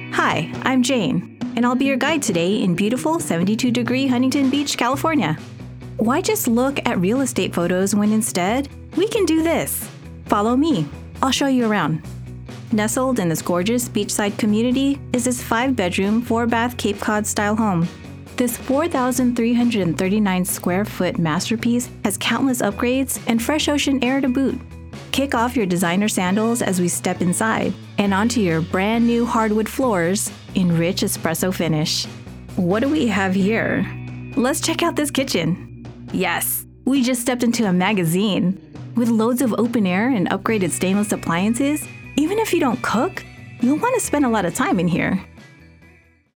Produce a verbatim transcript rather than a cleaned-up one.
Hi, I'm Jane, and I'll be your guide today in beautiful seventy-two degree Huntington Beach, California. Why just look at real estate photos when instead we can do this? Follow me. I'll show you around. Nestled in this gorgeous beachside community is this five-bedroom, four-bath Cape Cod-style home. This four thousand three hundred thirty-nine square foot masterpiece has countless upgrades and fresh ocean air to boot. Kick off your designer sandals as we step inside and onto your brand new hardwood floors in rich espresso finish. What do we have here? Let's check out this kitchen. Yes, we just stepped into a magazine. With loads of open air and upgraded stainless appliances, even if you don't cook, you'll want to spend a lot of time in here.